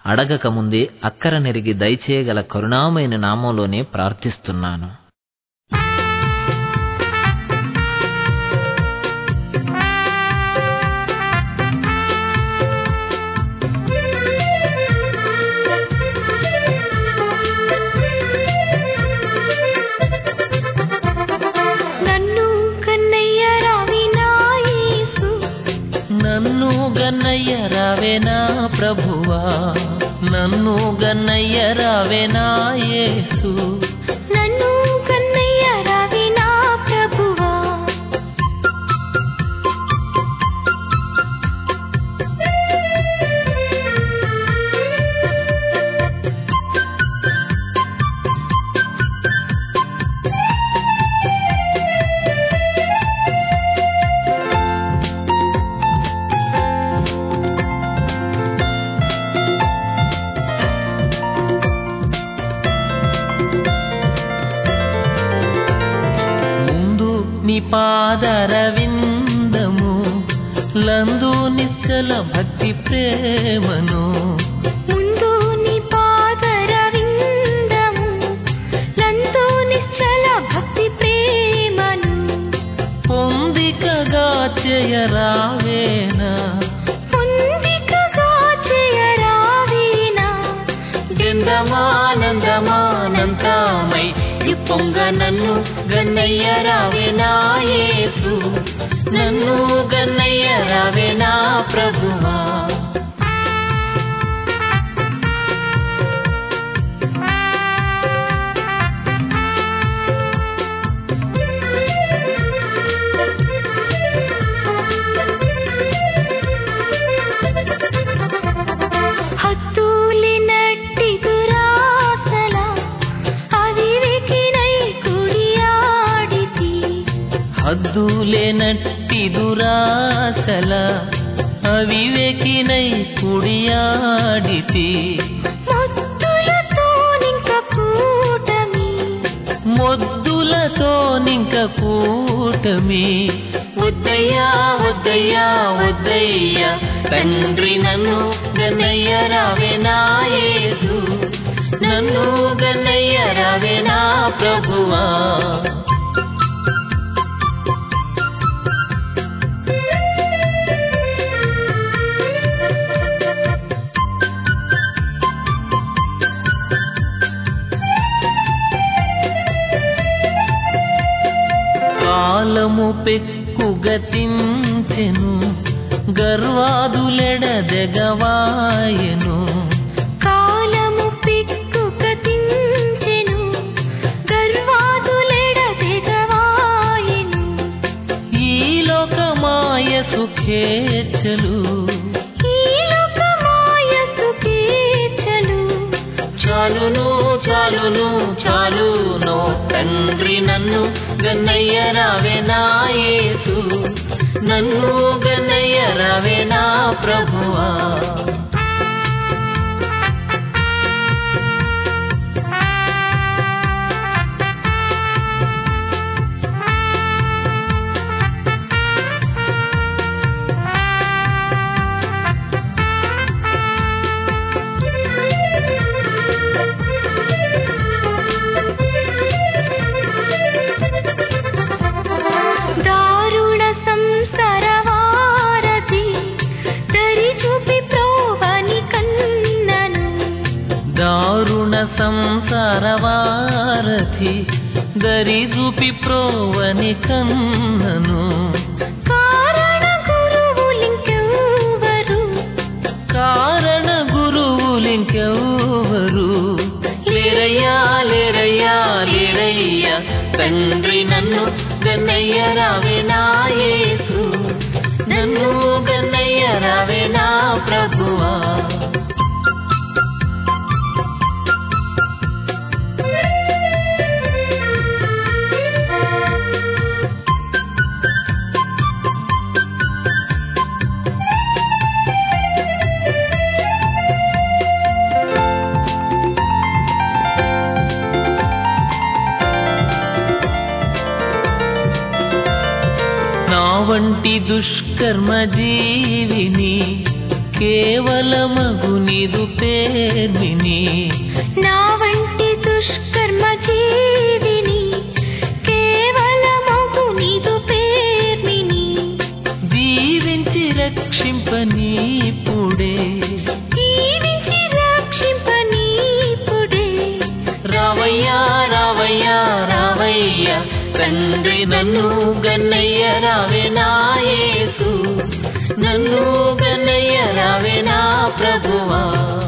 అడగక ముందే అక్కర నెరిగి దయచేయగల కరుణామైన నామంలోనే ప్రార్థిస్తున్నాను. నన్ను గన్నయ్య రావే నా ప్రభువా, నన్ను గన్నయ్య రావే నా యేసు, నన్ను గన్నయ్య రావే నా ప్రభువా. నీ పాదరవిందము లందు నిశ్చల భక్తి ప్రేమను, ముందు నీ పాదరవిందము లందు నిశ్చల భక్తి ప్రేమను, పొందికగా చేయరావేనా, పొందికగా చేయరావేనా, గంధమానందమానందమై పొంగ నన్ను గన్నయ్య రావే నా యేసు, నన్ను గన్నయ్య రావే నా ప్రభువా. హద్దులేనట్టి దురాశల అవివేకినై కుడియాడితి, మొద్దులతో నింక కూటమి, వద్దయ్యా వద్దయ్యా వద్దయ్యా తండ్రి నన్ను గన్నయ్య రావే నా యేసు, నన్ను గన్నయ్య రావే నా ప్రభువా. కాలము పెక్కు గతించెను, గర్వాదులెడదెగవాయెను, కాలము పెక్కు గతించెను, గర్వాదులెడదెగవాయెను, ఈ లోకమాయ సుఖేచ్ఛలు, ఈ లోకమాయ సుఖేచ్ఛలు, చాలును చాలును చాలును తండ్రి నన్ను గన్నయ్య రావే నా యేసు, నన్ను గన్నయ్య రావే నా ప్రభువా. దారుణ సంసారవారథి దరి చూపి ప్రోవని కన్నను, కారణ గురువులింకెవ్వరు, కారణ గురువులింకెవ్వరు లేరయ్యా లేరయ్యా లేరయ్యా తండ్రి నన్ను గన్నయ్య రావే నా యేసు, నన్ను గన్నయ్య రావే నా ప్రభువా. వంటి దుష్కర్మ జీవిని కేవలమగు నీదు పేర్మిని నా వంటి దుష్కర్మ జీవిని కేవలమగు నీదు పేర్మిని దీవించి రక్షింపనీపుడే రావయ్యా రావయ్యా రావయ్యా తండ్రి నన్ను గన్నయ్య రావే నా యేసు నన్ను గన్నయ్య రావే నా ప్రభువా